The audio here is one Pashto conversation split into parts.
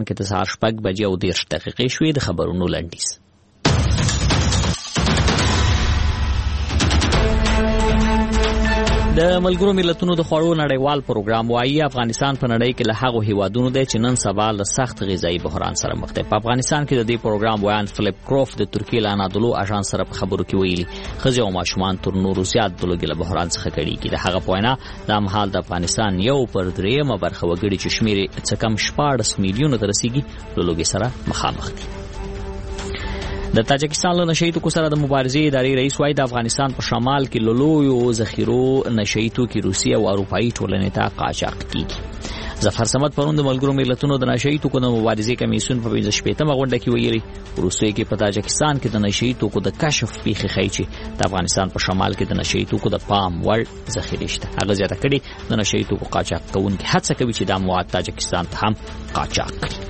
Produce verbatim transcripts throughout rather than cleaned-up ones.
افغانستان کې د سهار شپږ بجې او دېرش دقیقې شوې. د خبرونو لنډیز. د ملګرو ملتونو د خوړو نړیوال پروګرام وايي افغانستان په نړۍ کې له هغو هیوادونو دی چې نن سبا له سخت غذایي بحران سره مخ دی. په افغانستان کې د دې پروګرام ویان فلیپ کروف د ترکیې له انادولو اژانس سره په خبرو کې ویلي ښځې او ماشومان تر نورو زیات د لوږې له بحران څخه کړېږي. د هغه په وینا دا مهال د افغانستان یو پر درېیمه برخه وګړي چې شمېر یې څه کم شپاړس میلیونو ته رسیږي له لوږې سره مخامخ دي. د تاجکستان له نشهیي توکو سره د مبارزې ادارې رئیس وايي د افغانستان په شمال کې له لویو ذخیرو نشهیي توکي روسیې او اروپایي ټولنې ته قاچاق کیږي. ظفر صمد پرون د ملګرو ملتونو د نشهیي توکو د مبارزې کمیسیون په پنځه شپېتمه غونډه کې ویلي روسیې کې په تاجکستان کې د نشهیي توکو د کشف پیښې ښیي چې د افغانستان په شمال کې د نشهیي توکو د پام وړ ذخیرې شته. هغه زیاته کړې د نشهیي توکو قاچاق کوونکي هڅه کوي چې دا مواد تاجکستان ته هم قاچاق کړي.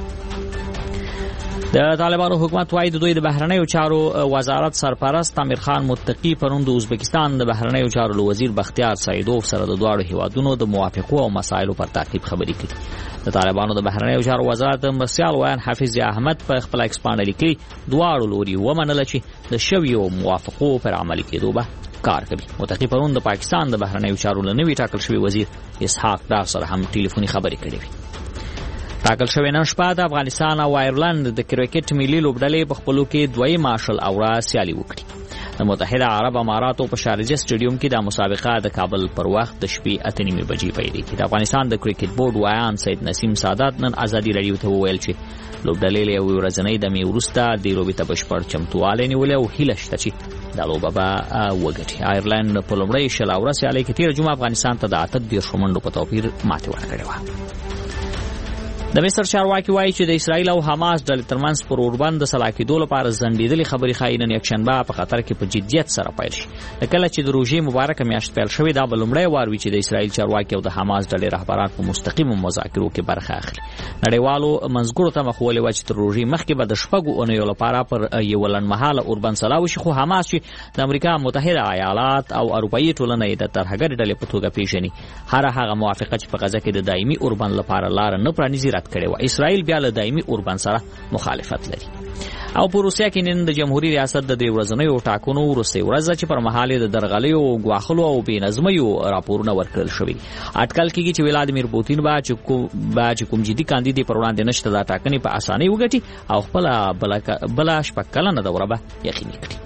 د طالبانو حکومت وايي د دوی د بهرنیو چارو وزارت سرپرست امیر خان متقی پرون د ازبکستان د بهرنیو چارو له وزیر بختیار سایدوف سره د دواړو هیوادونو د موافقو او مسایلو پر تعقیب خبرې کړې. د طالبانو د بهرنیو چارو وزارت مرسیال ویان حافظ احمد په خپل ایکس باندې لیکي دواړو لوري ومنله چې د شویو موافقو پر عملي کېدو به کار کوي. متقی پرون د پاکستان د بهرنیو چارو له نوي ټاکل شوي وزیر اسحاق ډار سره هم ټلیفوني خبرې کړې وې. ټاکل شوی نن شپه د افغانستان او آیرلند د کرکټ ملي لوبډلې په خپلو کې دوی ماشل اوره سیالي وکړي. د متحده عرب اماراتو په شارجه سټیډیوم کې د مسابقه د کابل پر وخت د شپې اته نیمې بجې پیلېږي. د افغانستان د کرکټ بورډ وایان سید نسیم سادات نن ازادي راډیو ته وویل چې لوبډلې له یوې ورځنۍ دمې وروسته دې لوبې ته بشپړ چمتووالی نیولی او هیله شته چې دا لوبه به وګټي. آیرلند په لومړۍ شل اوره سیالۍ کې تېره جمعه افغانستان ته د اته دېرشو منډو په توپیر ماتې ورکړې وه. د مصر چارواکي وایي چې د اسرائیل او حماس ډلې ترمنځ پر اوربند د سلا کېدو لپاره ځنډېدلې خبرې ښایي نن یکشنبه په قطر کې په جدیت سره پیل شي. کله چې د روژې مبارکه میاشت پیل شوې دا به لومړی وار وي چې د اسرائیل چارواکي او د حماس ډلې رهبران په مستقیمو مذاکرو کې برخه اخلي. نړیوالو منځګړو ته مخولې وه چې تر روژې مخکې به د شپږو اونیو لپاره پر یوه لنډمهاله اوربند سلا وشي، خو حماس چې د امریکا متحده ایالات او اروپایي ټولنه یې د ترهګرې ډلې په توګه پیژني هر هغه موافقه چې په غزه کې د دایمي اوربند لپاره لاره نه پرانیزي رد کړې وه. اسرائیل بیا له دایمي اوربند سره مخالفت لري. او په روسیه کې نن د جمهوریت ریاست د دې ورځنیو ټاکنو وروستۍ ورځ چې پر مهال د درغلیو ګواښلو او بې نظمیو راپورونه ورکړل شوي. اټکل کېږي چې ولادیمیر پوتین به چې کوم جدي کاندید پر وړاندې نشته دا ټاکنې په اسانۍ وګټي او خپله بله شپږ کلنه دوره به یقیني کړي.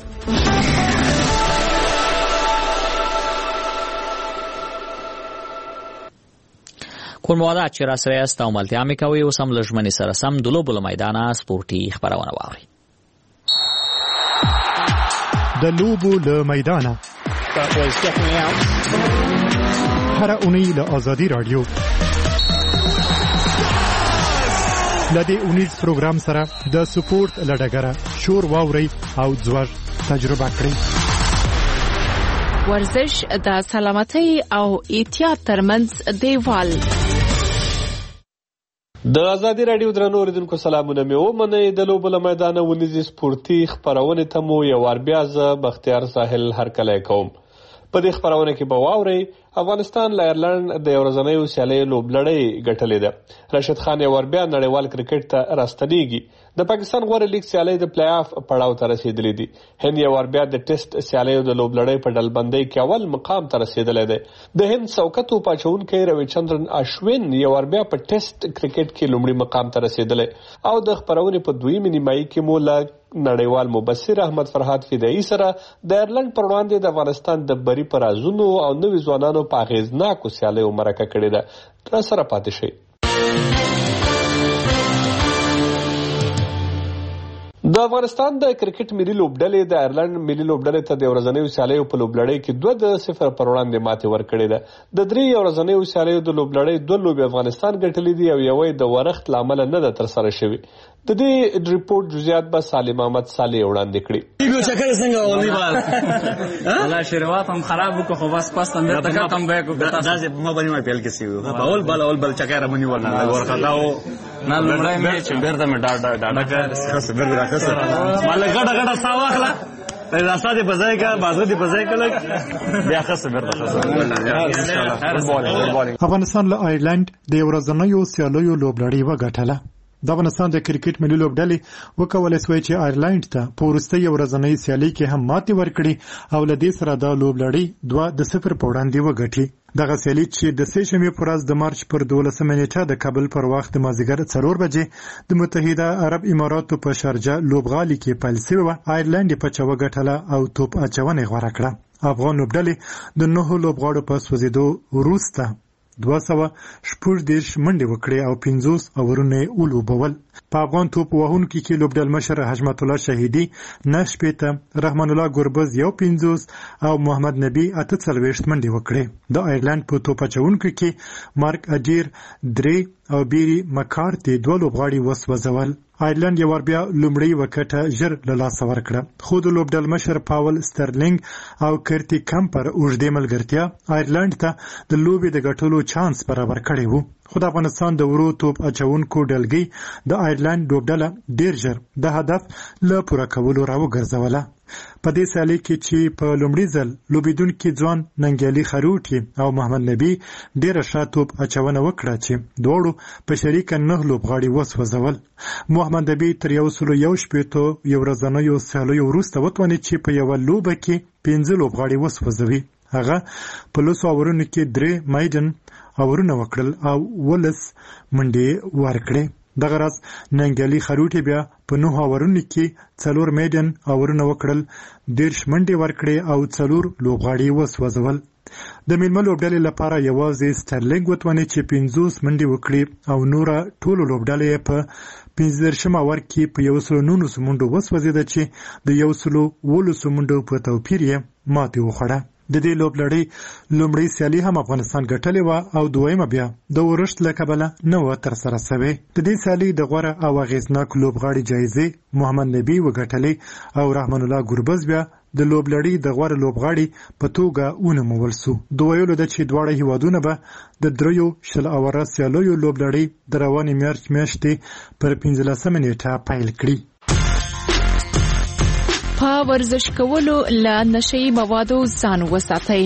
کور موادات چې را سره یاست او ملتیا مې کوي اوس هم له ژمنې سره سم د لوبو له میدانه سپورټي خپرونه واورئ. د لوبو له میدانه هره اونۍ له آزادي راډیو له دې اونیز پروګرام سره د سپورټ له ډګره شور واورئ او ځوږ تجربه کړئ. ورزش د سلامتۍ او احتیاط ترمنځ دیوال. د آزادي راډیو درنو اوریدونکو سلامونه مې ومنئ. د لوبو له میدانه ونیزې سپورتي خپرونې ته مو یو وار بیا زه بختیار ساحل هرکلی کوم. په دې خپرونه کې به واورئ افغانستان له آیرلند د یو ورځنیو سیالیو لوبلړۍ ګټلې ده. راشد خان یو وار بیا نړیوال کرکټ ته راستنېږي. د پاکستان غوره لیګ سیالۍ د پلی آف پړاو ته رسېدلې دي. هند یو وار بیا د ټیسټ سیالیو د لوبلړۍ په ډلبندۍ کې اول مقام ته رسېدلی دی. د هند څوکه توپ اچوونکی روي چندرن اشوین یو وار بیا په ټیسټ کرکټ کې لومړي مقام ته رسېدلی او د خپرونې په دویمې نیمایي کې مو له نړیوال مبصر احمد فرهاد فدایي سره د آیرلند پر وړاندې د افغانستان د بري په رازونو او نوي ځوانانو په اغېزناکو سیالیو مرکه کړې ده. را سره پاتې شئ. د افغانستان د کرکټ ملي لوبډلې د آیرلند ملي لوبډلې ته د ورځنیو سیالیو په لوبلړۍ کې دوه د صفر پر وړاندې ماتې ورکړې ده. د درې ورځنیو سیالیو د لوبلړۍ دوه لوبې افغانستان ګټلې دي او یوه د ورښت له امله نه ده ترسره شوې. د دې ریپورت جزئیات به سالم احمد صالح وړاندې کړي. دیګو چکر څنګه ولې بال الله شروعات هم خراب وکړو خو بس پاستم به تک کم به کو داسې ما باندې ما پیل کې سی اول بال اول بال چکر باندې ورنه ورخداو نه لمړی مې چې بیرته مې ډاډ ډاډه کړ څه بیرته راکسه مال ګډه ګډه ساواخلا راځه دې بځای کا بازو دې بځای کله بیا خاصه بیرته افغانستان له آیرلند د ورځنیو سیالیو لوبلړۍ وګټله. د افغانستان د کرکټ ملي لوبډلې وکولای شوې چې آیرلند ته په وروستۍ ورځنۍ سیالي کې هم ماتې ورکړي او له دې سره د لوبلړۍ دوه د صفر په وړاندې وګټي. دغه سیالي چې د سې شنبې په ورځ د مارچ پر دولسمه نیټه د کابل پر وخت د مازدیګر څلور بجې د متحده عرب اماراتو په شارجه لوبغالي کې پیل شوې وه. آیرلند یې پچه وګټله او توپ اچونه یې غوره کړه. افغان لوبډلې د نهو لوبغاړو په سوځېدو وروسته دوه سوه شپږ دېرش منډې وکړې او پنځوس اورونه یې ولوبول. په افغان توپ وهونکي کې لوبډل مشر حشمت الله شهیدي نه شپېته، رحمان الله ګربز یو پنځوس او محمد نبي اته څلوېښت منډې وکړې. د آیرلند په توپ اچوونکو کې مارک اډیر درې او بیری مکارتي دوه لوبغاړي وسوځول. آیرلند یو بیا لومړی وکټه ژر له لاسه ورکړه، خو د لوبډل مشر پاول سترلینګ او کرتی کمپر اوږدې ملګرتیا آیرلند ته د لوبې د ګټلو چانس برابر کړی وو. خو د افغانستان د ورو توپ اچوونکو ډلګۍ د آیرلند لوبډله ډیر ژر د هدف له پوره کولو راوګرځوله. په دې سیالي کې چې په لومړي ځل لوبېدونکي ځوان ننګیالي خروټي او محمد نبي ډیره ښه توپ اچونه وکړه چې دواړو په شریکه نه لوبغاړي وسوځول. محمد نبي تر یو سلو یو شپېتو یو ورځنیو سیالیو وروسته وتوانېد چې په یوه لوبه کې پنځه لوبغاړي وسوځوي. هغه په لسو اورونو کې درې مایډن اورونه وکړل او ولس منډې ورکړې. دغه راز ننګیالي خروټي بیا په نهو اورونو کې څلور میډن اورونه وکړل، دېرش منډې ورکړې او څلور لوبغاړي وسوځول. د میلمه لوبډلې لپاره یوازې سترلینګ وتوانېد چې پنځوس منډې وکړي او نوره ټولو لوبډلې په پنځه دېرشم اوور کې په یو سلو نولسو منډو وسوځېده چې د یو سلو اوولسو منډو په توپیر یې ماتې وخوړه. د دې لوبلړۍ لومړۍ سیالي هم افغانستان ګټلې وه او دویمه بیا د ورښت له کبله نه وه ترسره سوې. د دې سیالۍ د غوره او اغېزناک لوبغاړي جایزې محمد نبي وګټلې او رحمان الله ګربز بیا د لوبلړۍ د غوره لوبغاړي په توګه ونومول سو. د ویلو ده چې دواړه هیوادونه به د دریو شل اوره سیالیو لوبلړۍ د روانې مارچ میاشتې پر پنځلسمه نیټه پیل کړي. په ورزش کولو له نشهیي موادو ځان وساتئ.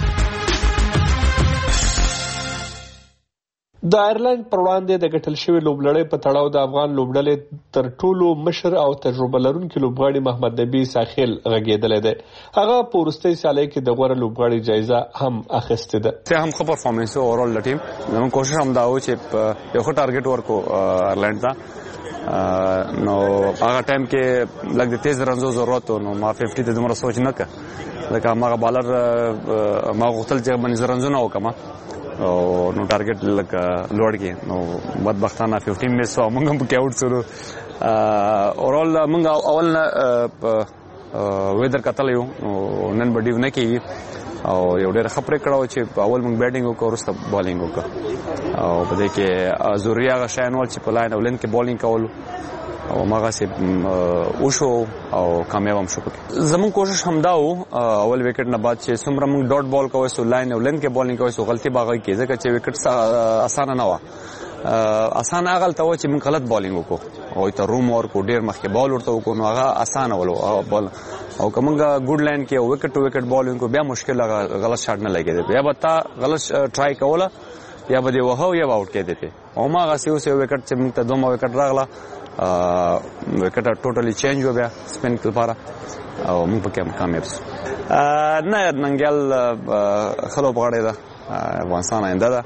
د آیرلند پر وړاندې د ګټل شوي لوبلړۍ په تړاو د افغان لوبډلې تر ټولو مشر او تجربه لرونکي لوبغاړي محمد نبي ساخیل غږېدلی دی. هغه په وروستۍ سیالۍ کې د غوره لوبغاړي جایزه هم اخیستې ده. څه هم ښه پرفارمنس و اورال د ټیم. زموږ کوشش هم دا و چې یو ښه ټارګټ ورکو آیرلند ته. نو هغه ټایم کې لږ د تیز رنزو ضرورت و، نو ما ففټي ته دومره سوچ نه کړه ځکه هماغه بالر ما غوښتل چې باندې زه رنزونه وکړم او نو ټارګټ لږ لوړ کړي. نو بدبختانه ففټي مس شو، موږ هم پکې آوټ شولو. اورال موږ اول نه ویدر کتلی یو، نن به ډیو نه کېږي او یو ډېره ښه پرېکړه وه چې اول موږ بیټینګ وکړو وروسته بالینګ وکړو او په دې کې ضروري هغه شیان ول چې په لاین او لین کې بالینګ کولو او هماغسې وشو او کامیاب هم شو. زموږ کوشش همدا و اول وکټ نه بعد چې څومره موږ ډاټ بال کوی سو لاین او لین کې بالینګ کوی سو غلطي به هغه کې ځکه چې وکټ اسانه نه وه. اسانه هغه هلته وه چې موږ غلط بالینګ وکړو هغوی ته روم ورکړو، ډېر مخکې بال ورته وکړو، نو هغه اسانه ولو بال. او که موږ ګوډ لاین کې وکټ ټو وکټ بال وکړو بیا مشکل هغه غلط شاټ نه لګېده، یا به تا غلط ټرای کوله یا به دې وهه یا به آوټ کېدې. او هماغسې اوس یو وکټ چې موږ ته دومره وکټ راغله، وکټ ټوټلی چینج و بیا سپین لپاره او موږ پکې هم کامیاب شو. نه ننګیال ښه لوبغاړی ده، افغانستان آینده ده.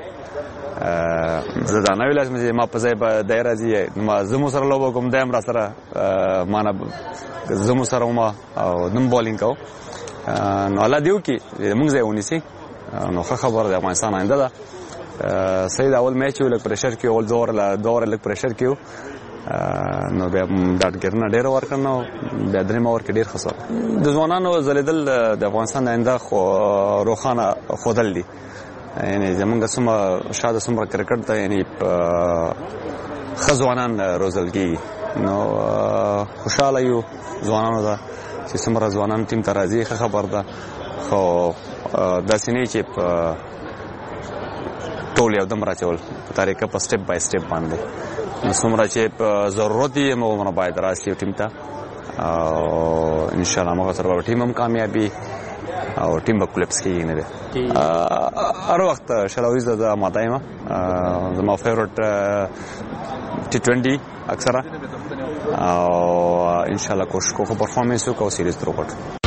زه دا نه ویلی چې ما په ځای به دی راځي، ما زه مو سره لوبه کوم، دی هم را سره ما نه زه مو سره وم او نم بالینګ کوو. نو الله دې وکړي موږ ځای ونیسي، نو ښه خبره ده، افغانستان آینده ده. صحیح ده، اول میچ یو لږ پریشر کې اول دوه واره دوه واره لږ پریشر کې و، نو بیا ډاډګرنه ډېره ورکړه، نو بیا درېیمه اوور کې ډېر ښه سوه. د ځوانانو ځلېدل د افغانستان د آینده روښانه ښودل دي. یعنې زمونږ څومره شاته څومره کرکټ ته یعنې ښه ځوانان روزل کېږي. نو خوشحاله یو ځوانانو ته چې څومره ځوانان ټیم ته راځي، ښه خبر ده. خو داسې نه چې په ټول یو دم راچول په طریقه په سټپ بای سټپ باندې، نو څومره چې ضرورت یې همغومره باید راسي ټیم ته او انشاءالله همغه سره به ټیم هم کامیابي او ټیم به کولپس کېږي نه دی. هر وخت شلاویز ده زه ماته یم، زما فیورټ T twenty اکثره او ان شاء الله کوشش کوو پرفارمنس وکړو سیریز تر وګټو.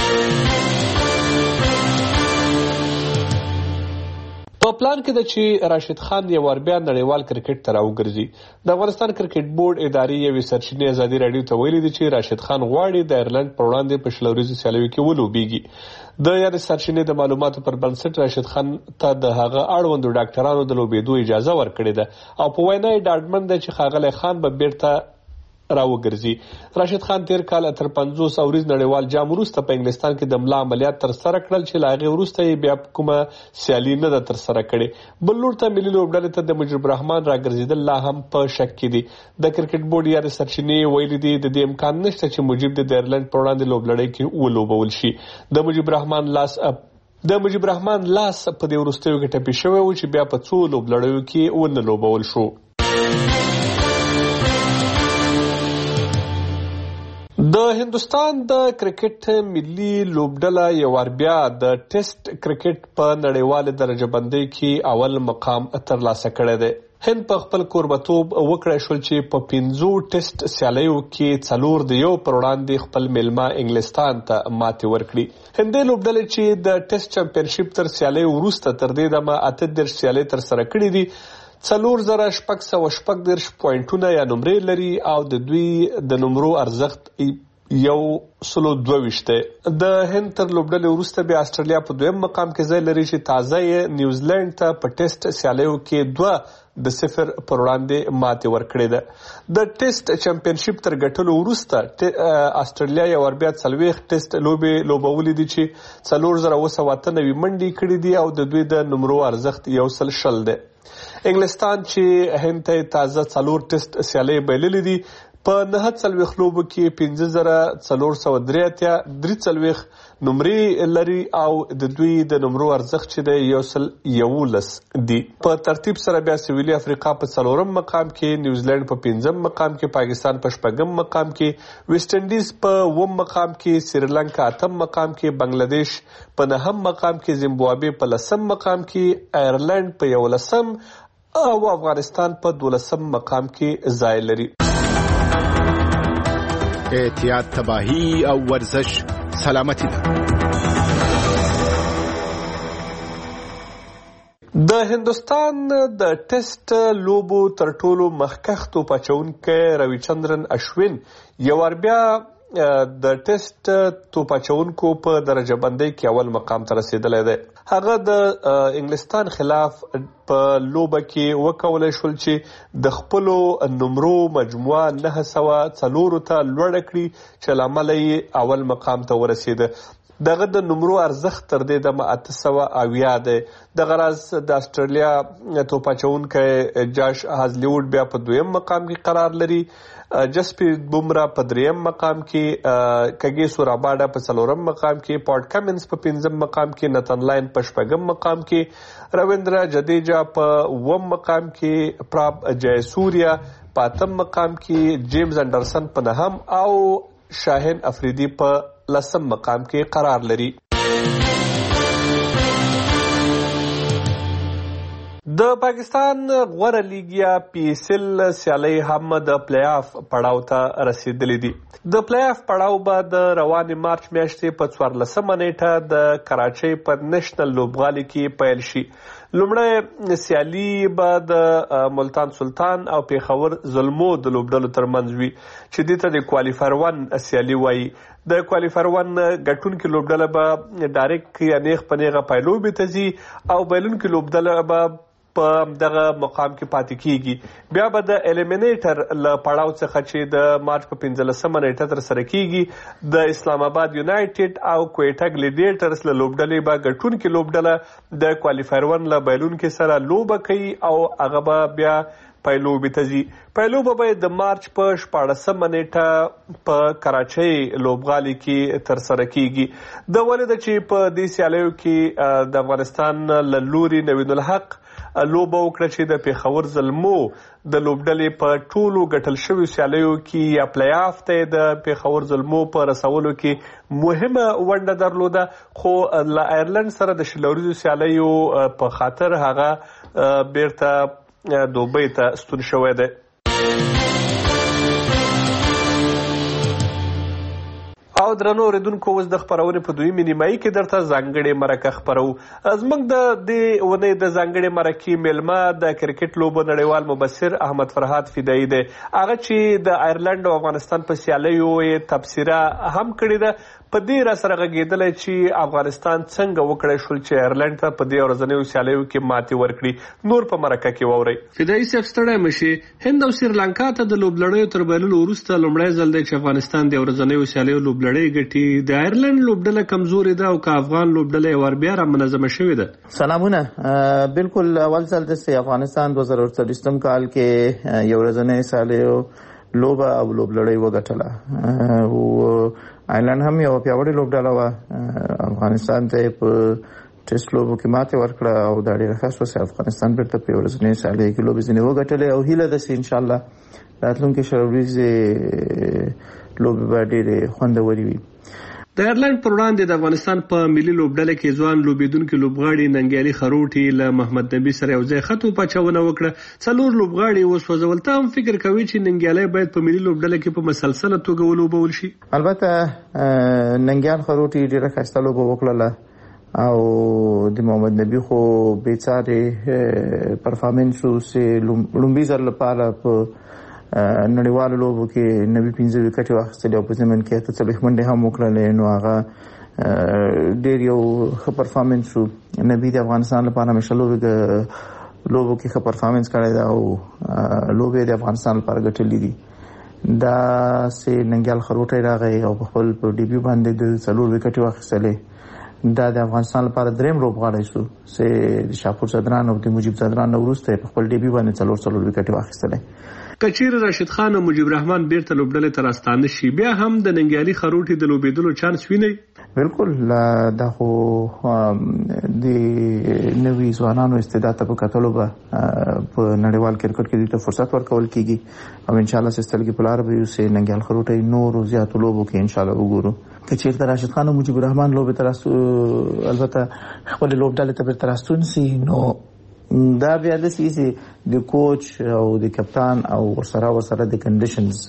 په پلان کې د چې راشد خان یو ور بیا نړیوال کرکټ ته راوګرځي. د افغانستان کرکټ بورډ ادارې یوې سرچینې ازادي راډیو ته ویلي دي چې راشد خان غواړي د ایرلند پر وړاندې په شل ورځې سیالیو کې ولوبېږي. د یاد سرچینې د معلوماتو پر بنسټ راشد خان ته د هغه اړوندو ډاکټرانو د لوبېدو اجازه ورکړې ده او په وینا یې ډاډمن ده چې ښاغلی خان به بیرته راوګرځي. راشد خان تیر کال تر پنځوس اوریز نړیوال جام وروسته په انګلستان کې د ملا عملیات تر سره کړل چې له هغې وروسته یې بیا کومه سیالي نه ده تر سره کړې. بل لور ته ملي لوبډلې ته د مجيب الرحمن راګرځېدل لا هم په شک کې دي. د کرکټ بورډ یارې سرچینې ویلي دي د دې امکان نشته چې مجيب د ایرلند پر وړاندې لوبلړۍ کې ولوبول شي. د مجيب الرحمن لاس د مجيب الرحمن لاس په دې وروستیو کې ټپي شوی و چې بیا په څو لوبلړیو کې ونه لوبول شو. د هندستان د کرکټ ملي لوبډله یو ور بیا د ټیسټ کرکټ په نړیواله درجه بندۍ کې اول مقام ترلاسه کړی دی. هند په خپل کوربتوب وکړای شول چې په پنځو ټیسټ سیالیو کې څلور د یو پر وړاندې خپل میلمه انګلستان ته ماتې ورکړي. هندي لوبډلې چې د ټیسټ چمپینشپ تر سیالیو وروسته تر دې دمه اته دېرش سیالۍ ترسره کړي دي. څلور زره شپږ سوه شپږ دېرش پوینټونه یا نمرې لري او د دوی د نمرو ارزښت یو سلو دوه ویشت دی. د هند تر لوبډلې وروسته بیا استرالیا په دویم مقام کې ځای لري چې تازه یې نیوزیلینډ ته په ټیسټ سیالیو کې دوه د صفر پر وړاندې ماتې ورکړې ده. د ټیسټ چمپینشپ تر ګټلو وروسته استرالیا یو ور بیا څلوېښت ټیسټ لوبې لوبولې دي چې څلور زره اوه سوه اته نوي منډې کړي دي او د دوی د نمرو ارزښت یو سل شل دی. انګلستان چې هند ته تازه څلور ټیسټ سیالۍ بایللې دي په نهه څلوېښت لوبو کې پنځه زره څلور سوه درې اتیا درې څلوېښت نمرې لري او د دوی د نمرو ارزښت چې دی یو سل یولس دی. په ترتیب سره بیا سویلي افریقا په څلورم مقام کې، نیوزیلینډ په پنځم مقام کې، پاکستان په شپږم مقام کې، ویسټ انډیز په اووم مقام کې، سریلانکا اتم مقام کې، بنگلادیش په نهم مقام کې، زیمبابوې په لسم مقام کې، آیرلینډ په یولسم او افغانستان په دولسم مقام کې ځای لري. احتیاط تباہی او ورزش سلامتی ده. د هندوستان د ټیسټ لوبو تر ټولو مخکښ توپ اچوونکی روی چندرن اشوین یو ور بیا د ټیسټ توپ اچوونکو په درجه بندۍ کې اول مقام ته رسیدلی دی. هغه د انګلستان خلاف په لوبه کې وکولای شول چې د خپلو نمرو مجموعه نهه سوه څلورو ته لوړه کړي چې له امله یې اول مقام ته ورسېده. دغه د نمرو ارزښت تر دې دمه اته سوه اویا دی. دغه راز د استرالیا توپ اچوونکی جاش هازلیوډ بیا په دویم مقام کې قرار لري. جسپریت بومرا په دریم مقام کې، کګیسو راباډا په څلورم مقام کې، پاټ کمنز په پنځم مقام کې، نتن لاین په شپږم مقام کې، رویندرا جدیجا په اووم مقام کې، پراپ جای سوریا په اتم مقام کې، جیمز انډرسن په نهم او شاهین افریدي په لسم مقام کې قرار لري. د پاکستان غوره لیګ یا پی ایس ایل سیالۍ هم د پلی آف پړاو ته رسیدلې دي. د پلی آف پړاو به د روانې مارچ میاشتې په څوارلسمه نیټه د کراچۍ په نېشنل لوبغالي کې پیل شي. لومړی سیالي به د ملتان سلطان او پیښور زلمو د لوبډلو ترمنځ وي چې دې ته د کوالیفایر ون سیالي وایي. د کوالیفایر ون ګټونکې لوبډله به ډایرکټ یا نیغ په نیغه پایلوبې ته ځي او بایلونکې لوبډله به په دغه مقام کې پاتې کیږي. بیا به د الیمینیټر له پړاو څخه چې د مارچ په پنځلسمه نیټه ترسره کیږي د اسلام آباد یونایټډ او کویټا ګلیډیټرز له لوبډلې به ګټونکې لوبډله د کوالیفایر ون له بایلونکي سره لوبه کوي او هغه به بیا پایلوبې ته ځي. پایلوبه به د مارچ په شپاړسمه نیټه په کراچۍ لوبغالي کې ترسره کیږي. د ولې ده چې په دې سیالیو کې د افغانستان له لوري نوین الحق لوبه وکړه چې د پیښور زلمو د لوبډلې په ټولو ګټل شویو سیالیو کې یا پلی آف ته د پیښور زلمو په رسولو کې مهمه ونډه درلوده، خو له آیرلند سره د شل ورځو سیالیو په خاطر هغه بیرته دوبۍ ته ستون شوی دی. او درنو اوریدونکو اوس د خپرونې په دویمې نیمایي کې درته ځانګړې مرکه خپرو. زموږ د دې اونۍ د ځانګړې مرکې میلمه د کرکټ لوبو نړیوال مبصر احمد فرهاد فدایي دی. هغه چې د آیرلنډ او افغانستان په سیالیو یې تبصره هم کړې ده. په دې را سره غږېدلی چې افغانستان څنګه وکړی شول چې آیرلنډ ته په دې ورځنیو سیالیو کې ماتې ورکړي. نور په مرکه کې واورئ. فدایي صاحب ستړی مشي. هند او سریلانکا ته د لوبلړیو تر بایللو وروسته لومړی ځل دی چې افغانستان د ورځنیو سیالیو لوبلړۍ ګټي. د آیرلنډ لوبډله کمزورې ده او که افغان لوبډله یې ور بیا را منظمه شوې ده. سلامونه. بالکل اول ځل دی چې افغانستان دوه زره څلوېښتم کال کې یو ورځنۍ سیالیو لوبه او لوبلړۍ وګټله. او آیرلنډ هم یو پیاوړې لوبډله وه. افغانستان ته په ټیسټ لوبو کې ماتې ورکړه او دا ډېره ښه شوه چې افغانستان بیرته په ورځنۍ سیالیو کې لوبې ځینې وګټلې او هیله ده چې انشاءالله راتلونکي شل ورځې لوبې به ډېرې خوندورې وي. د آیرلنډ پر وړاندې د افغانستان په ملي لوبډله کې ځوان لوبېدونکي لوبغاړي ننګیالي خروټي له محمد نبي سره یو ځای خط وپاچونه وکړه. څلور لوبغاړي وسوځول. ته هم فکر کوي چې ننګیالی باید په ملي لوبډله کې په مسلسله توګه ولوبول شي؟ البته ننګیال خروټي ډېره ښایسته لوبه وکړله او د محمد نبي خو بېڅارې پرفارمنس و چې لومړي ځل لپاره په نړیوالو لوبو کې نبي پنځه وکټې واخیستلې او په ضمن کې اته څلوېښت منډې هم وکړلې. نو هغه ډېر یو ښه پرفارمنس و. نبي د افغانستان لپاره همیشه لوبې لوبو کې ښه پرفارمنس کړی ده او لوبې د افغانستان لپاره ګټلې دي. دا چې ننګیال خروټی راغی او په خپل په ډیبیو باندې د څلور وکټې واخیستلې. دا د افغانستان لپاره درېیم لوبغاړی شو چې د شاپور صدران او د مجیب صدران نه وروسته په خپل ډیبیو باندې څلور څلور وکټې واخیستلې. که چیرې راشد خان او مجیب رحمان بیرته لوبډلې ته راستانه شي بیا هم د ننګیالي خروټي د لوبېدلو چانس وینئ؟ بالکل. دا خو د نوي ځوانانو استعداد ته په کتلو به په نړیوال کرکټ کې دوی ته فرصت ورکول کېږي او انشاءالله چې سترګې په لاره به وي چې ننګیال خروټی نورو زیاتو لوبو کې انشاءالله وګورو. که چیرته راشد خان او مجیب رحمان لوبې ته راستو البته خپلې لوبډلې ته بیرته راستون سي نو دا بیا داسې چې د کوچ او د کپتان او ورسره ورسره د کنډیشنز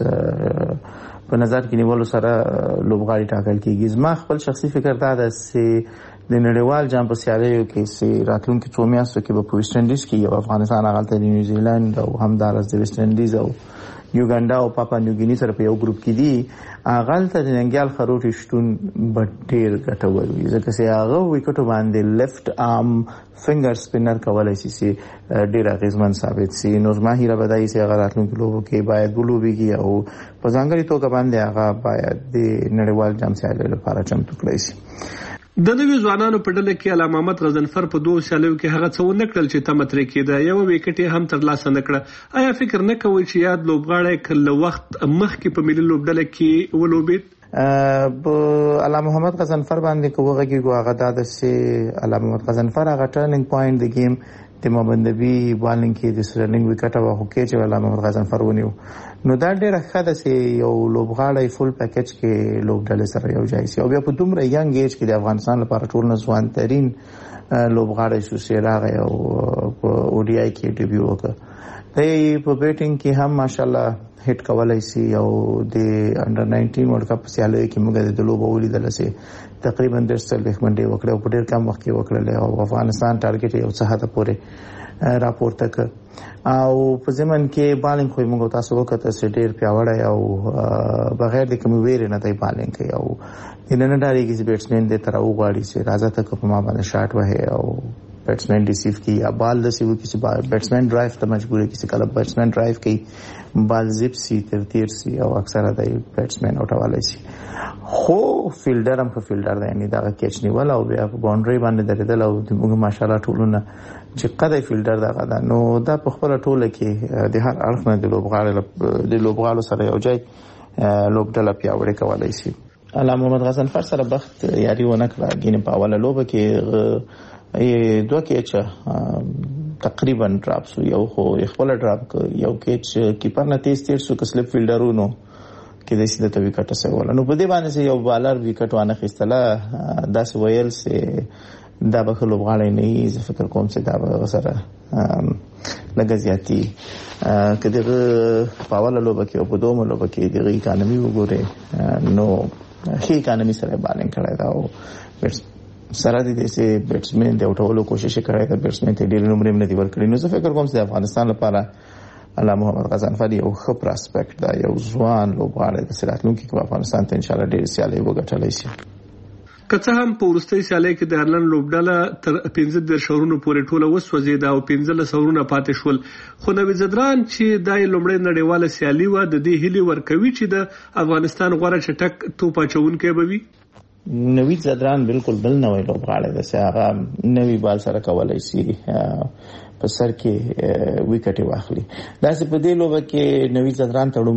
په نظر کې نیولو سره لوبغاړي ټاکل کېږي. زما خپل شخصي فکر دا ده چې د نړیوال جام په سیالیو کې چې راتلونکي څو میاشتو کې به په ویسټ انډیز کې یو افغانستان هغلته د نیوزیلند او همداراز د ویسټ انډیز او یوګانډا او پاپا نیوګیني سره په یو ګروپ کې دي. هغلته د ننګیال خروټي شتون به ډېر ګټور وي ځکه چې هغه ویکټو باندې لیفت آرم فنګر سپینر کولی شي چې ډېر اغېزمن ثابت شي. نو زما هیله به دا وي چې هغه راتلونکي لوبو کې باید ولوبېږي او په ځانګړې توګه باندې هغه باید د نړیوال جام سیالیو لپاره چمتو کړی شي. د نوي ځوانانو په ډله کې علامه محمد غضنفر په دوو سیالیو کې هغه څه ونه کړل چې تمه ترې کېده. یوه ویکټ یې هم ترلاسه نه کړه. آیا فکر نه کوئ چې یاد لوبغاړی که له وخت مخکې په ملي لوبډله کې ولوبېد؟ په علامه محمد غضنفر باندې که وغږېږو هغه دا ده چې علامه محمد غضنفر هغه ټرنینګ پوینټ د گیم د محمد نبي بالینګ کې د سرنینګ ویکټه وه خو کې چې علامه محمد غضنفر ونیو. نو دا ډېره ښه ده چې یو لوبغاړی فل پیکج کې لوبډلې سره یو ځای شي او بیا په دومره ینګ ایج کې د افغانستان لپاره ټول نه ځوان ترین لوبغاړی شو چې راغی او په او ډي آی کې ډیبیو وکړه. دی په بیټینګ کې هم ماشاءالله هیټ کولی شي او د انډر ناینټین ورلډ کپ سیالیو کې موږ د لوبه ولیدله چې تقریبا ډېر څلوېښت منډې وکړې او په ډېر کم وخت کې وکړلې او افغانستان ټارګېټ یې یو څه حده پورې راپورته کړ. او په ضمن کې بالینګ خو موږ تاسو وکړه چې ډېر پیاوړی او بغیر د کومې ویرې نه دی بالینګ کوي او د نه ډارېږي چې بیټسمین دې ته راوغواړي چې راځه ته که په ما باندې شاټ وهې او بیټسمین ریسیو کی یا بال داسې وکړي چې بیټسمین ډرایو ته مجبوره کړي چې کله بیټسمین ډرایو کوي بال زیپ سي تر تیر سي او اکثره دی بیټسمین اوټولی سي. خو فیلډر هم ښه فیلډر دی یعنې دغه کیچ نیول او بیا په باونډرۍ باندې درېدل او موږ ماشاءالله ټولونه چې قدی فیلډر دغه ده. نو دا په خپله ټوله کې د هر اړخ نه د لوبغاړو د لوبغاړو سره یو ځای لوبډله پیاوړې کولی شي. علامه محمد غضنفر سره بخت یاري ونه کړه ګینې په اوله لوبه کې دوه کیچه تقریبا ډراپ شو. یو خو خپله ډراپ کړ یو کیچ کیپر نه تیز تیر شو که سلپ فیلډرونو کې داسې دته ویکټ سوله. نو په دې باندې چې یو بالر ویکټ وانخیستله داسې ویل چې دا به ښه لوبغاړی نه وي. زه فکر کوم چې دا به سره لږه زیاتي که دغه په اوله لوبه کې او په دویمه لوبه کې دغه اکانمي وګورې نو خې اکانومي سره بالینګ کړی دا او سره د دې سه بیټسمن د اوټولو کوشش کړی دا بیټسمن ته ډیر نمبر نه دی ورکړي. نو زه فکر کوم چې د افغانستان لپاره الله محمد غزنفر یو ښه پراسپیکټ دا یو ځوان لوبغاړی د سراتلونکو کې په افغانستان ته ان شاء الله ډیر سیالي وګټلی شي. که څه هم په وروستۍ سیالۍ کې د آیرلند لوبډله تر پنځه دېرش شهرونو پورې ټوله وسوځېده او پنځلس شهرونه پاتې شول، خو نوید زدران چې دا یې لومړۍ نړیواله سیالي وه د دې هیلې ورکوي چې د افغانستان غوره چټک توپ اچوونکی به وي. نوید زدران بالکل بل نوی لوبغاړی دی چې هغه نوی بال سره کولی شي په سر کې ویکټ واخلي. داسې په دې لوبه کې نوید زدران ته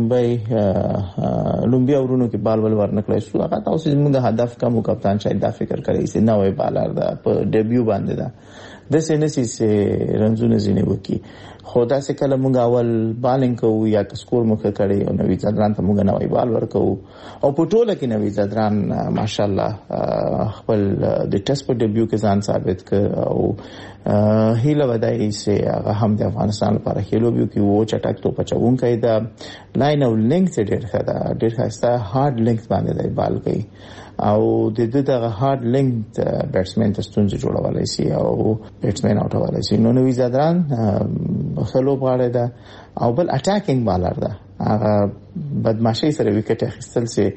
لومبۍ لومبۍ اورونو کې بال ول ورنکړی شو. هغه تاسو زموږ د هدف کم کپتان شاید دا فکر کوي چې نوی بالر ده په ډیبیو باندې ده د سینسي سه رنزونه زینې وکي. خو دا چې کله موږ اول بالینګ کوو یا سکور مخه کړي او نوید زدران ته موږ نوی بال ورکو او په ټوله کې نوید زدران ماشاءالله خپل د ټیسټ په ډیبیو کې ځان ثابت کړ او هیله ودای چې هغه هم د افغانستان لپاره خېلوبیو کې وو چټک توپ اچونکی دا لاین او لینک ته ډېر ښه ده، ډېر ښایسته هارد لینک باندې دی بال کوي او د دې دغه هارد لینک بیټسمن ته ستونزې جوړولای شي او بیټسمن اوټولای شي. نو نوید زدران ښه لوبغاړی ده او بل اټاکینګ بالر ده. هغه بدمعشۍ سره وکټ اخیستل چې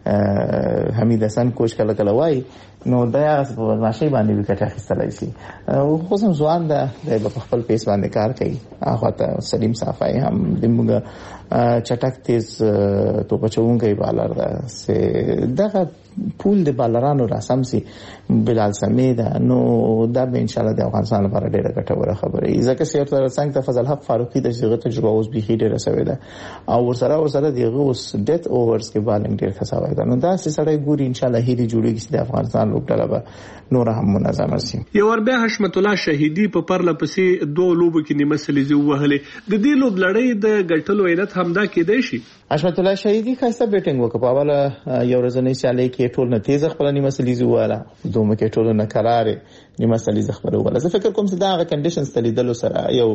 حمید حسن کوچ کله کله وایي نو دا هغه په بدمعشۍ باندې وکټ اخیستلی شي. خو هم ځوان ده، دی به په خپل پیس باندې کار کوي. هغه ته سلیم صافی هم زموږ چټک تیز توپ اچوونکی بالر ده چې دغه پول د بالرانو راسم سي بلال سمي ده. نو دا به ان شاء الله د افغانستان لپاره ډیره ګټوره خبره ای ځکه چې تر څنګه ته فضل حق فاروقي د شغه تجربه اوس بيخي ډیره سوي ده او ورسره ورسره دغه اوس ډیت اوورز کې بالینګ ډیر خساوي ده. نو دا چې سړی ګوري ان شاء الله هېری جوړیږي چې د افغانستان لوبډله به نور هم منظم شي. یو ور بیا حشمت الله شهیدی په پرله پسې دوه لوبو کې نیمه سلیزي وهلې. د دې لوب لړۍ د ګټلو علت همدا کېدای شي. حشمت الله شهیدی خاصه بیټینګ وکړه په اوله یو ورځنۍ سیالۍ کې ټول نه تیز خپل نیمه سلیزي واله دومره کې ټول نه قرار نیمه سلیزي خپل واله. زه فکر کوم چې دا هغه کنډیشنز تلیدلو سره یو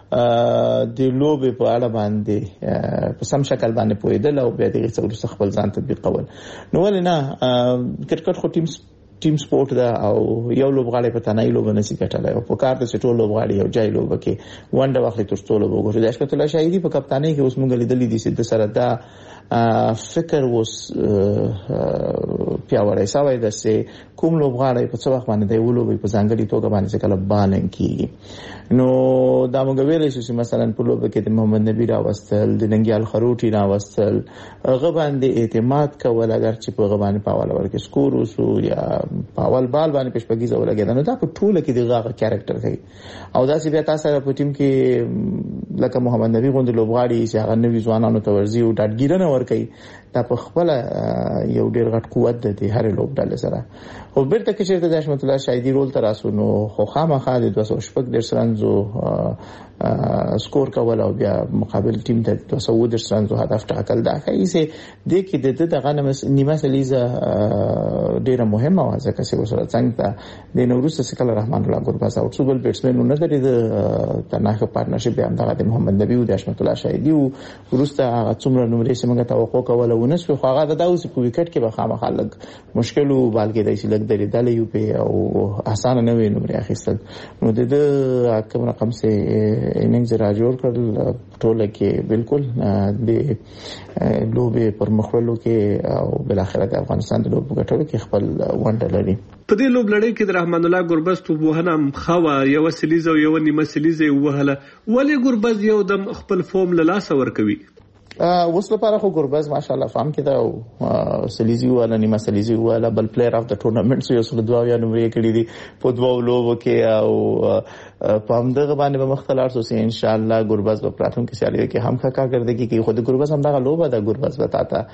د لوبې په اړه باندې په سم شکل باندې پوهیدل او بیا دغه څه خپل ځان تطبیقول. نو ولنه کرکټ خو ټیم ټیم سپورت ده او یو لوبغاړی په تنهایی لوب نه سي ګټلای او په کار د ټول لوبغاړي یو ځای لوب کې ونډه واخلي تر ټولو وګورئ. د اشرف الله شهیدی په کپتانۍ کې اوس موږ لیدلې دي چې د سره دا فکر وس پیاوړی شوی ده چې کوم لوبغاړی په څه وخت باندې دی ولوبي په ځانګړي توګه باندې کله بالینګ کیږي. نو دا موږ ویلای شو چې مثلا په لوب کې د محمد نبی راوستل د ننګیال خروټي راوستل هغه باندې اعتماد کول اگر چې په هغه باندې پاول ورکې سکور وسو یا پاول بال باندې پښپګیزه ولګیدل. نو دا په ټوله کې دغه کریکټر کوي او دا چې بیا تاسو په ټیم کې لکه محمد نبی غوند لوبغاړي چې هغه نوی ځوانانو ته ورزي او ډاډګیرنه ورکي دا په خپل یو ډیر غټ قوت دی هر لوبډله سره. خو بیرته کې چې د حشمت الله شهیدی رول تر اسو نو خو خامخا د دوه سوه شپږ دېرش رنزو سکور کول او بیا مقابل ټیم ته دوه سوه دېرش رنزو هدف ټاکل دا کوي چې د کې د دغه نیمه سلیزه ډیره مهمه وه ځکه چې وسره څنګه د نوروز سکل رحمان الله ګورباز او څو بل بیټسمن نه لري د تناخه پارتنرشپ هم دغه محمد نبی او د حشمت الله شهیدی او ورسته هغه څومره نمرې چې موږ توقع کوله ونسو خو هغه د اوس په وکټ کې به خامخا لګ مشکل او بالګې د چې لګ درې دل یو په او اسانه نه وي نمرې اخیستل. نو د کوم رقم سه اننګز را جوړ کړل ټوله کې بالکل د لوبې پر مخولو کې او بل اخر د افغانستان د لوب غټلو کې خپل ونډه لري. په دې لوب لړۍ کې د رحمان الله ګوربز توپ وهنه خوا یو سلیزه او یو نیمه سلیزه وهله. ولې ګوربز یو دم خپل فورم له لاس ور کوي؟ اوس لپاره خو ګوربز ماشاءالله فهم کې دا او سلیزي والا نیمه سلیزي والا بل پلیئر اف د ټورنمنټ یو سل دوه یا نمرې کړې دي په دوه لوبو کې او په همدغه باندې به مختلف سو سي ان شاء الله ګوربز په پلاتفورم کې سیالي کې هم ښه کارکردګي کوي. خو د ګوربز هم دغه لوبه د ګوربز وتا تا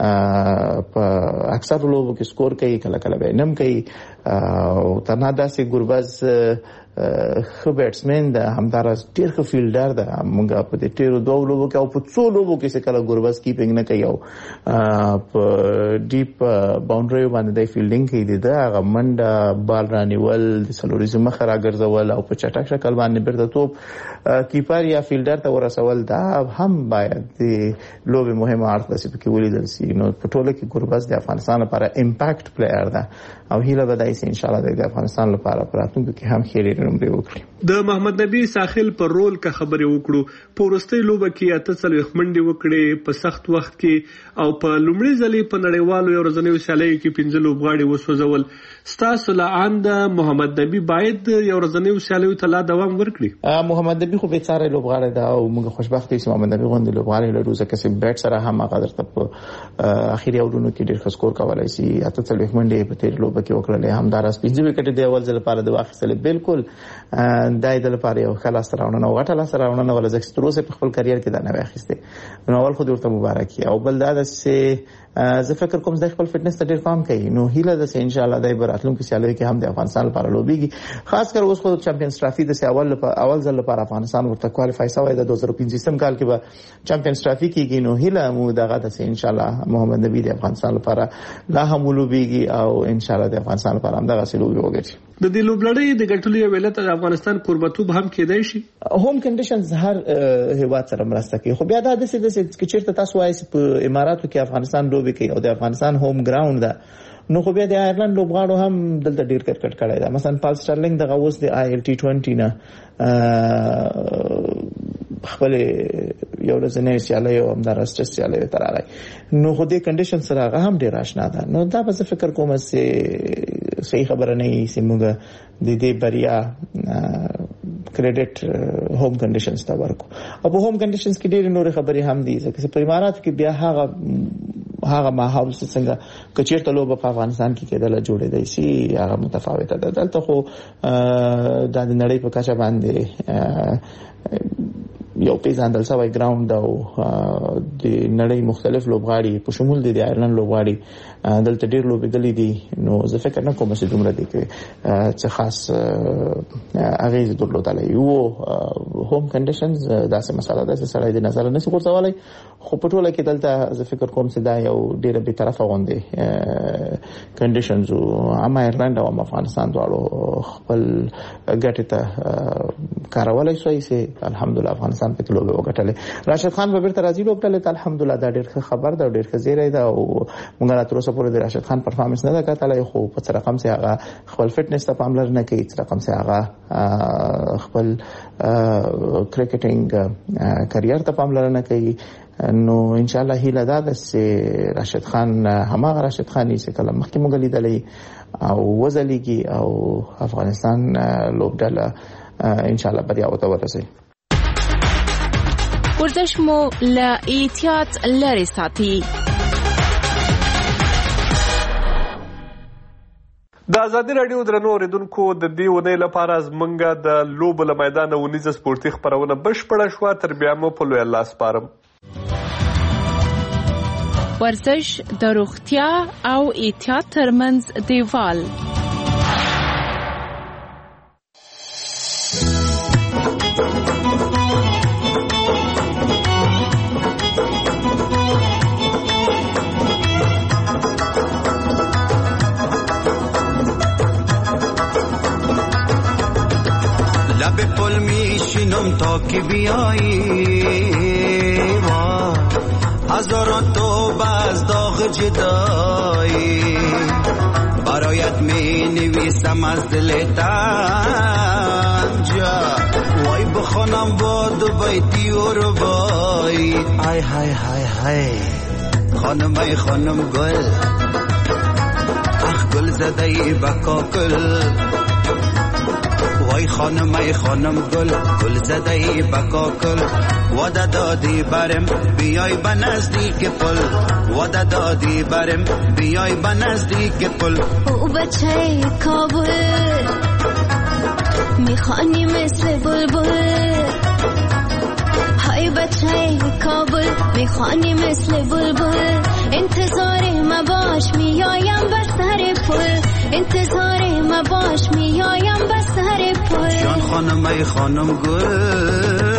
په اکثر لوبو کې سکور کوي کله کله به نم کوي او تنها داسې ګوربز خو بیټسمن ده، همدارس ډیر ښه فیلډر ده. موږ په دې ټیرو دوه لوبو کې او په څو لوبو کې څه کله ګوربز کیپینګ نه کوي او په ډیپ باونډري باندې د فیلډینګ کوي. د هغه منډه بال رانیول د سلوریزم مخه راګرځول او په چټک شکل باندې بیرته توپ کیپر یا فیلډر ته ورسول، دا هم باید د لوبې مهمه اړخ ده چې پکې ولیدل شي. نو په ټوله کې ګوربز د افغانستان لپاره امپیکټ پلیئر ده او هیله به دای سي ان شاء الله د افغانستان لپاره په راتلونکي کې هم ښه نمرې وکړي. د محمد نبی ساحل پر رول کا خبرې وکړو. په وروستۍ لوبه کې اته څلوېښت منډې وکړې په سخت وخت کې او په لومړي ځلې په نړیوالو یو ورځنیو سیالیو کې پنځه لوبغاړي وسوځول. ستاسو لعند محمد نبی باید یو ورځنیو سیالیو ته لا دوام ورکړي. محمد نبی خو به څاره لوبغاړی ده او موږ خوشبخت یو چې محمد نبی غوندې لوبغاړی لرو، ځکه چې بیټ سره هم هغه درته په اخیری اورونو کې ډېر ښه سکور کولی شي. اته څلوېښت منډې په تېرې لوبه کې وکړلې، همداراز پنځه وکټې د اول ځل لپاره د واخیستلې. بالکل دا د لپاره یو ښه لاسته راوړنه او غټه لاسته راوړنه ولا ځکه چې تر اوسه په خپل کرییر کې دا نه وي اخیستې. نو اول خو دې ورته مبارک وي او بل دا ده چې زه فکر کوم چې خپل فټنس ته ډېر پام کوي. نو هیله ده چې ان شاء الله د راتلونکي سیالیو کې هم د افغانستان لپاره لوبېږي. خاص کر اوس خو چمپیونز ټرافي د اول لپاره اول ځل لپاره افغانستان ورته کوالیفای شوی د دوه زره پنځه کال کې به چمپیونز ټرافي کېږي. نو هیله مو دغه ده چې ان شاء الله محمد نبی د افغانستان لپاره لا هم ولوبېږي او ان شاء الله د افغانستان لپاره هم دغه سلوبي وګټي. د دې لوبلړۍ د ګټلو یو علت د افغانستان کوربتوب هم کېدای شي. هوم کنډیشنز هر هیواد سره مرسته کوي، خو بیا دا د څه د چې چیرته تاسو وایي په اماراتو کې افغانستان لوبي کوي او د افغانستان هوم ګراوند ده، نو خو بیا د آیرلند لوبغاړو هم دلته ډیر کرکټ کړی ده. مثلا پال سټرلینګ دغه اوس د آی ایل ټي عشرين نه خپل یو ورځنی سیالي او همدارسته سیالي ته راغی. نو خو دې کنډیشن سره هغه هم ډیر آشنا ده. نو دا به فکر کوم چې صحیح خبره نه وي چې موږ د دې بریا کریډټ هوم کنډیشنز ته ورکو. او په هوم کنډیشنز کې ډېر نور خبرې هم دي، ځکه چې په امارات کې بیا هغه هغه ماحول څنګه کچیر ته لوب په افغانستان کې کېدل جوړې دی سي هغه متفاوته ده. دلته خو د نړۍ په کچه باندې یو پیژندل شوی ګراوند او د نړۍ مختلف لوبغاړي په شمول د آیرلند لوبغاړي دلته ډېر لوبېدلي دي. نو زه فکر نه کوم چې دومره دي کې څه خاص اغېز درلودلی وو. هوم کنډیشنز داسې مسله ده چې سړی د نظر نه شي غورځولی، خو په ټوله کې دلته زه فکر کوم چې دا یو ډېره بې طرفه غوندې کنډیشنز وو. هم آیرلند او هم افغانستان دواړو خپل ګټې ته کارولی شوی چې الحمدلله افغانستان پکې لوبې وګټلې. راشد خان به بیرته راځي لوبډلې ته، الحمدلله دا ډېر ښه خبر ده او ډېر ښه زیری ده او موږ لا تر اوسه پورې د راشد خان پرفارمنس نه ده کتلی، خو په څه رقم چې هغه خپل فټنس ته پاملرنه کوي، څه رقم چې هغه خپل کرکټینګ کرییر ته پاملرنه کوي. نو ان شاء الله هیله ده چې راشد خان هماغه راشد خان چې کله مخکې موږ لیدلی او وځلیږي او افغانستان لوبډله ان شاء الله بریا ته ورسوي. ورزش مو له احتیاط لرې ساتي. د ازادي راډیو درنو اوریدونکو د دې ونې لپاره زمونږ د لوبو له میدانه ونیزه سپورتي خپرونه بشپړه شوه. تر بیا مو په لوی الله سپارم. ورزش د روغتیا او احتیاط ترمنځ دیوال. لب پل میشینم تا که بیایی ما هزاران توبه از داغ جدایی برایت می نویسم از دل تنجا وای بخونم با دو بیتی و ربایی های های های های خانم ای خانم گل اخ گل زده ای بکا گل وای خانم ای خانم گل گل زده ای بکا گل وعده دادی برم بیای به نزدیک پل وعده دادی برم بیای به نزدیک پل او بچه کابل میخوانی مثل بلبل های بچه کابل میخوانی مثل بلبل انتظار ما باش میایم به سر پل انتظار ما باش میایم به سر پل جان خانم ای خانم گل